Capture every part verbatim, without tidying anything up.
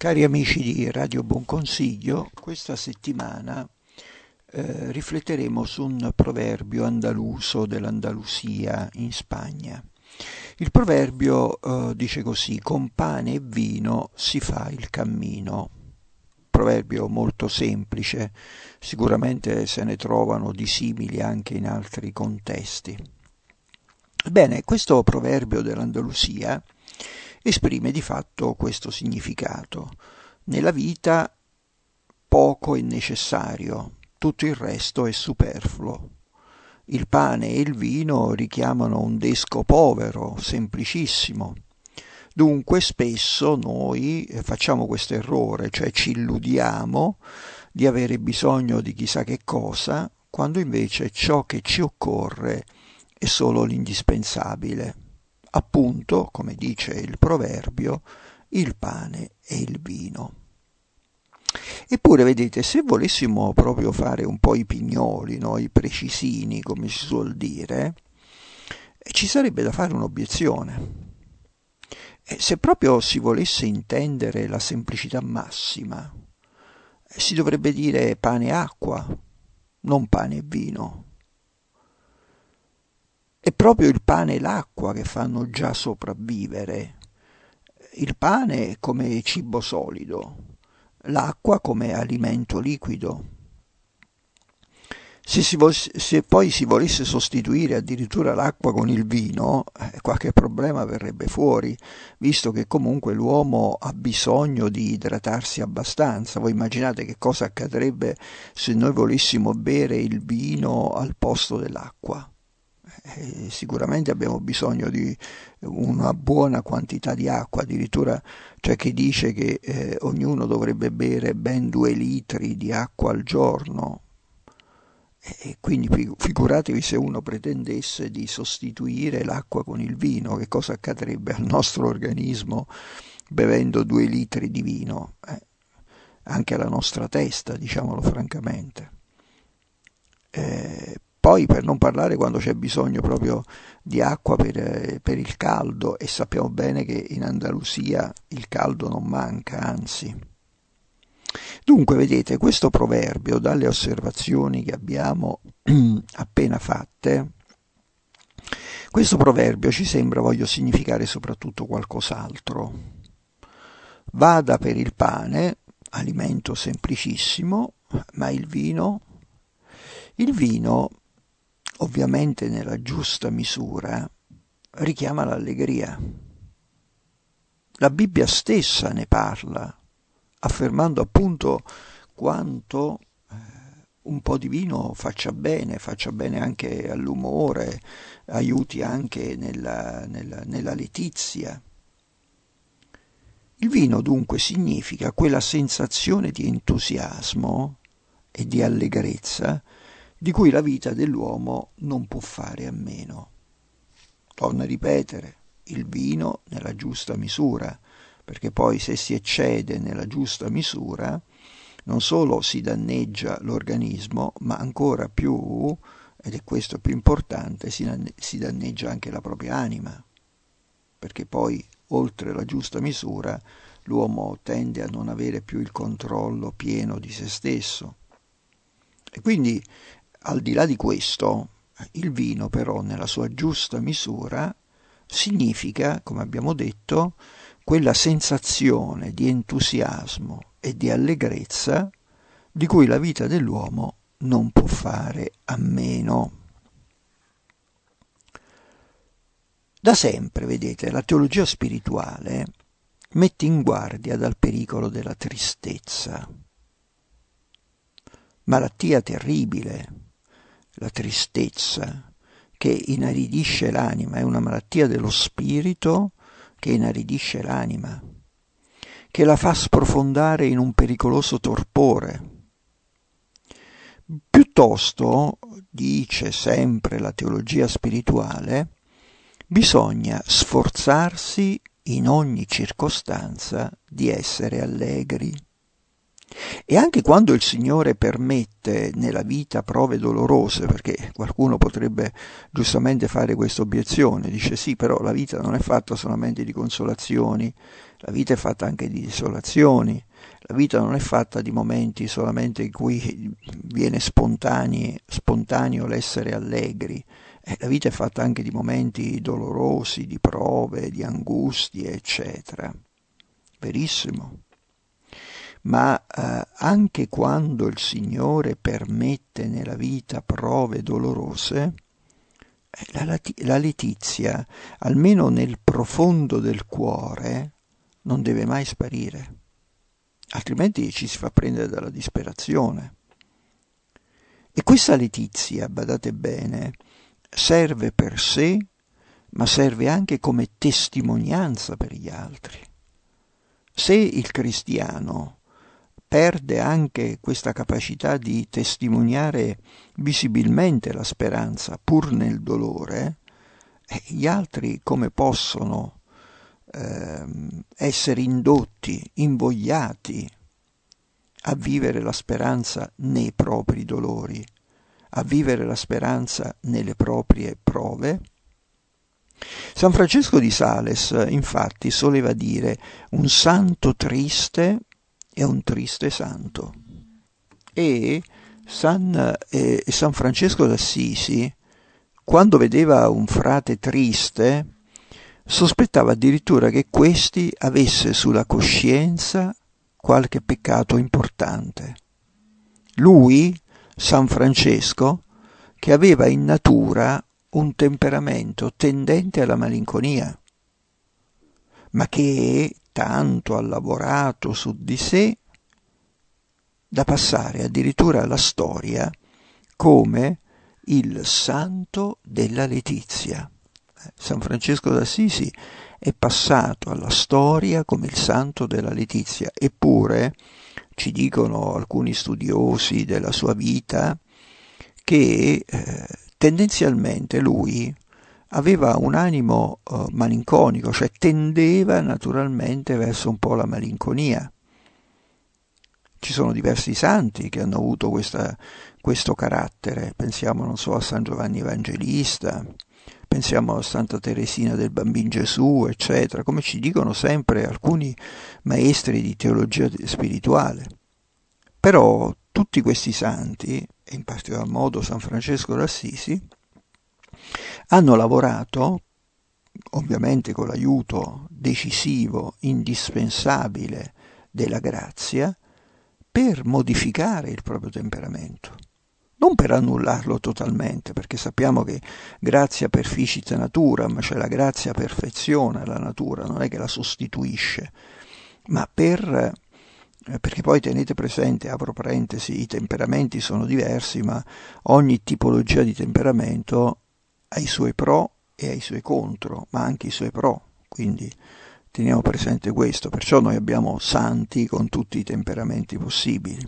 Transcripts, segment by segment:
Cari amici di Radio Buon Consiglio, questa settimana eh, rifletteremo su un proverbio andaluso dell'Andalusia in Spagna. Il proverbio eh, dice così: con pane e vino si fa il cammino. Proverbio molto semplice, sicuramente se ne trovano di simili anche in altri contesti. Bene, questo proverbio dell'Andalusia esprime di fatto questo significato. Nella vita poco è necessario, tutto il resto è superfluo. Il pane e il vino richiamano un desco povero, semplicissimo. Dunque spesso noi facciamo questo errore, cioè ci illudiamo di avere bisogno di chissà che cosa, quando invece ciò che ci occorre è solo l'indispensabile. Appunto, come dice il proverbio, il pane e il vino. Eppure, vedete, se volessimo proprio fare un po' i pignoli, no? I precisini, come si suol dire, ci sarebbe da fare un'obiezione. E se proprio si volesse intendere la semplicità massima, si dovrebbe dire pane e acqua, non pane e vino. È proprio il pane e l'acqua che fanno già sopravvivere. Il pane come cibo solido, l'acqua come alimento liquido. Se, si vo- se poi si volesse sostituire addirittura l'acqua con il vino, eh, qualche problema verrebbe fuori, visto che comunque l'uomo ha bisogno di idratarsi abbastanza. Voi immaginate che cosa accadrebbe se noi volessimo bere il vino al posto dell'acqua? Eh, sicuramente abbiamo bisogno di una buona quantità di acqua, addirittura c'è chi dice che eh, ognuno dovrebbe bere ben due litri di acqua al giorno, e quindi figuratevi se uno pretendesse di sostituire l'acqua con il vino, che cosa accadrebbe al nostro organismo bevendo due litri di vino, eh, anche alla nostra testa, diciamolo francamente. Eh, Poi per non parlare quando c'è bisogno proprio di acqua per, per il caldo, e sappiamo bene che in Andalusia il caldo non manca, anzi. Dunque, vedete, questo proverbio, dalle osservazioni che abbiamo appena fatte, questo proverbio ci sembra voglia significare soprattutto qualcos'altro. Vada per il pane, alimento semplicissimo, ma il vino? Il vino, ovviamente nella giusta misura, richiama l'allegria. La Bibbia stessa ne parla, affermando appunto quanto eh, un po' di vino faccia bene, faccia bene anche all'umore, aiuti anche nella, nella, nella letizia. Il vino dunque significa quella sensazione di entusiasmo e di allegrezza di cui la vita dell'uomo non può fare a meno. Torno a ripetere, il vino nella giusta misura, perché poi se si eccede nella giusta misura non solo si danneggia l'organismo, ma ancora più, ed è questo più importante, si danneggia anche la propria anima, perché poi oltre la giusta misura l'uomo tende a non avere più il controllo pieno di se stesso. E quindi, al di là di questo, il vino però nella sua giusta misura significa, come abbiamo detto, quella sensazione di entusiasmo e di allegrezza di cui la vita dell'uomo non può fare a meno. Da sempre, vedete, la teologia spirituale mette in guardia dal pericolo della tristezza. Malattia terribile, la tristezza, che inaridisce l'anima, è una malattia dello spirito che inaridisce l'anima, che la fa sprofondare in un pericoloso torpore. Piuttosto, dice sempre la teologia spirituale, bisogna sforzarsi in ogni circostanza di essere allegri. E anche quando il Signore permette nella vita prove dolorose, perché qualcuno potrebbe giustamente fare questa obiezione, dice sì, però la vita non è fatta solamente di consolazioni, la vita è fatta anche di desolazioni, la vita non è fatta di momenti solamente in cui viene spontaneo, spontaneo l'essere allegri, eh, la vita è fatta anche di momenti dolorosi, di prove, di angustie, eccetera. Verissimo. Ma eh, anche quando il Signore permette nella vita prove dolorose, eh, la, la letizia, almeno nel profondo del cuore, non deve mai sparire, altrimenti ci si fa prendere dalla disperazione. E questa letizia, badate bene, serve per sé, ma serve anche come testimonianza per gli altri. Se il cristiano perde anche questa capacità di testimoniare visibilmente la speranza pur nel dolore, eh, gli altri come possono eh, essere indotti, invogliati a vivere la speranza nei propri dolori, a vivere la speranza nelle proprie prove? San Francesco di Sales, infatti, soleva dire: un santo triste è un triste santo. E San, eh, San Francesco d'Assisi, quando vedeva un frate triste, sospettava addirittura che questi avesse sulla coscienza qualche peccato importante. Lui, San Francesco, che aveva in natura un temperamento tendente alla malinconia, ma che tanto ha lavorato su di sé da passare addirittura alla storia come il santo della letizia. San Francesco d'Assisi è passato alla storia come il santo della letizia, eppure ci dicono alcuni studiosi della sua vita che eh, tendenzialmente lui aveva un animo eh, malinconico, cioè tendeva naturalmente verso un po' la malinconia. Ci sono diversi santi che hanno avuto questa, questo carattere, pensiamo, non so, a San Giovanni Evangelista, pensiamo a Santa Teresina del Bambin Gesù, eccetera, come ci dicono sempre alcuni maestri di teologia spirituale. Però tutti questi santi, e in particolar modo San Francesco d'Assisi, hanno lavorato, ovviamente con l'aiuto decisivo, indispensabile della grazia, per modificare il proprio temperamento, non per annullarlo totalmente, perché sappiamo che grazia perficit naturam, cioè la grazia perfeziona la natura, non è che la sostituisce, ma per, perché poi tenete presente, apro parentesi, i temperamenti sono diversi, ma ogni tipologia di temperamento ha i suoi pro e ha i suoi contro, ma anche i suoi pro, quindi teniamo presente questo, perciò noi abbiamo santi con tutti i temperamenti possibili.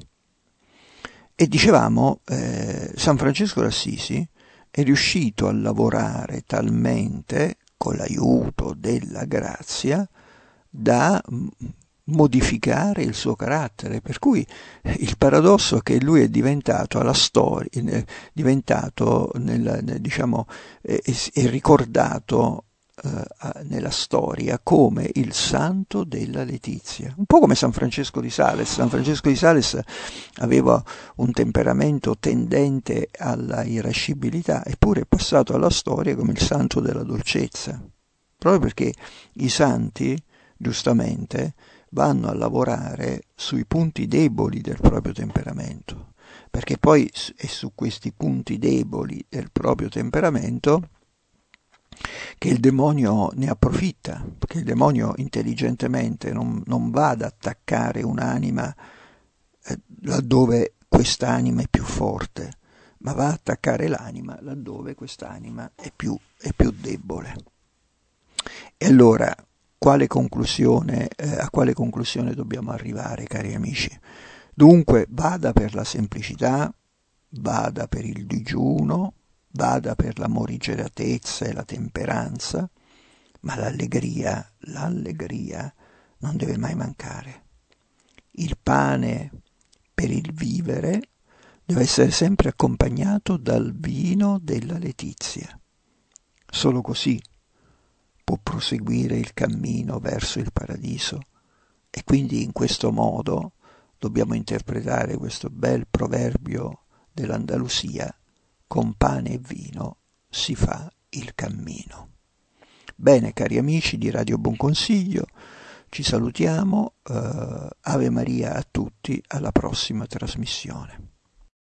E dicevamo, eh, San Francesco d'Assisi è riuscito a lavorare talmente, con l'aiuto della grazia, da modificare il suo carattere, per cui il paradosso è che lui è diventato alla storia, è diventato, nel, nel, diciamo, è, è ricordato nella storia come il santo della letizia, un po' come San Francesco di Sales. San Francesco di Sales aveva un temperamento tendente alla irascibilità, eppure è passato alla storia come il santo della dolcezza, proprio perché i santi giustamente vanno a lavorare sui punti deboli del proprio temperamento, perché poi è su questi punti deboli del proprio temperamento che il demonio ne approfitta, perché il demonio intelligentemente non, non va ad attaccare un'anima eh, laddove quest'anima è più forte, ma va ad attaccare l'anima laddove quest'anima è più, è più debole. E allora, quale conclusione, eh, a quale conclusione dobbiamo arrivare, cari amici? Dunque, vada per la semplicità, vada per il digiuno, vada per la morigeratezza e la temperanza, ma l'allegria, l'allegria non deve mai mancare. Il pane per il vivere deve essere sempre accompagnato dal vino della letizia. Solo così può proseguire il cammino verso il paradiso, e quindi in questo modo dobbiamo interpretare questo bel proverbio dell'Andalusia: con pane e vino si fa il cammino. Bene, cari amici di Radio Buon Consiglio, ci salutiamo, eh, Ave Maria a tutti, alla prossima trasmissione.